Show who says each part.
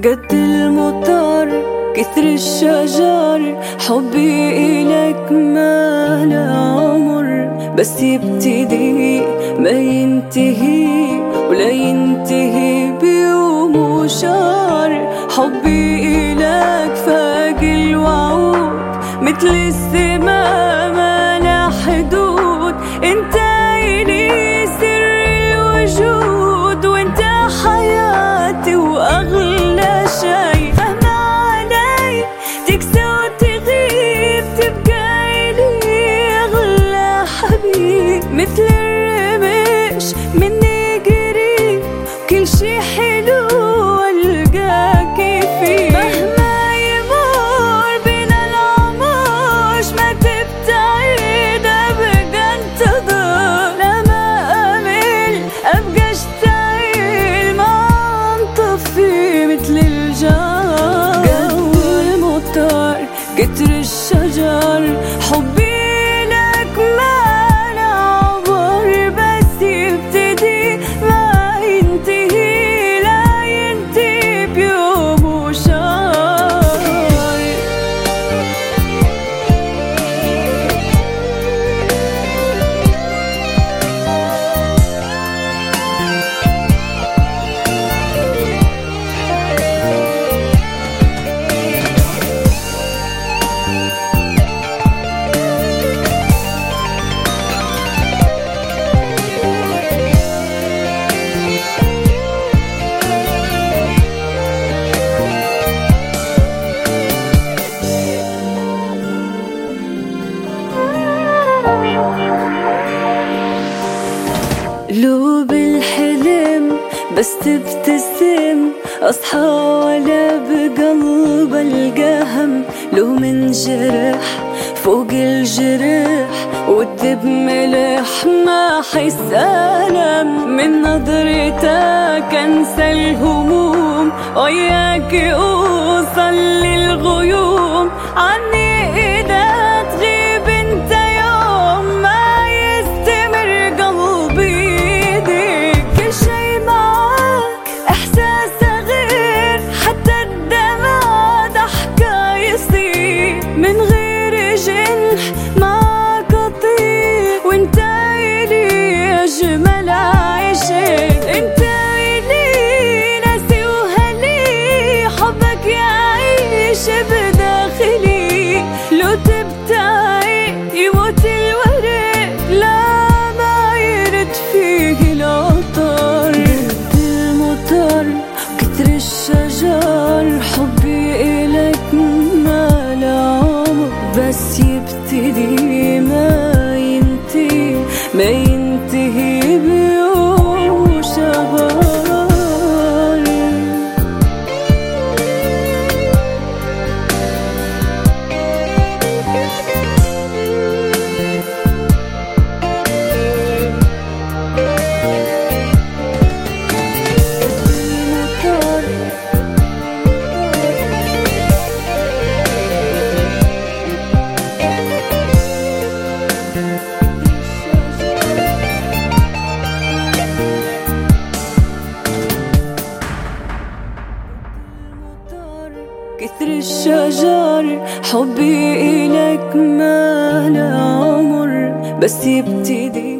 Speaker 1: قد المطر كثر الشجر، حبي إلك ما له عمر، بس يبتدي ما ينتهي ولا ينتهي بيوم وشهر. حبي إلك فاق الوعود مثل السماء ما له حدود. انت إلي سر الوجود، وانت حياتي واغلى شي. مهما علي تكسى وتغيب تبقى إلي اغلى حبيب. مثل الرمش مني قريب، كل شي حلو والقاكي فيه. مهما يمر بين العمر ما تبتعد، ابقى انتظر. لما امل ابقى اشتعل ما انطفي مثل الجار. قد المطر كتر الشجر، حبي لك ما له عبر، بس يبتدي ما ينتهي لا ينتهي بيوم وشهر. لو بالحلم بس تبتسم، اصحى ولا بقلب القى هم. لو من جرح فوق الجرح والدب ملح ما حس ألم. من نظرتك انسى الهموم، وياك اوصل للغيوم. عني اذا تغيب انت يوم ما يستمر قلبي يديك. كل شي معاك احساسه غير، حتى الدمع ضحكة يصير. من غير جنح معاك اطير، وانت الي اجمل عيشين. انت الي ناسي وهلي، حبك يعيش بداخلي. لو تبتعي يموت الورق، لا ما يرد فيه العطر. قد المطر كتر الشجر، حبي إلك ما له عمر، بس يبتدي ما ينتهي ما ينتهي بيوم وشهر. كثر الشجر، حبي إلك ما له عمر، بس يبتدي